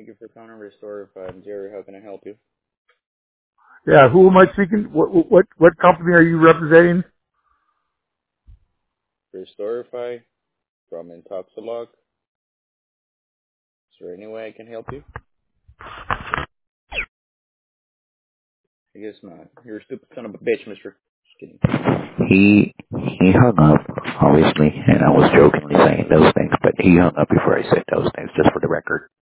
Thank you for calling Restore. Jerry, how can I help you? Yeah, who am I speaking? What company are you representing? Restorify from Intoxilog. Is there any way I can help you? I guess not. You're a stupid son of a bitch, mister. Just kidding. He hung up, obviously, and I was jokingly saying those things, but he hung up before I said those things, just for the record.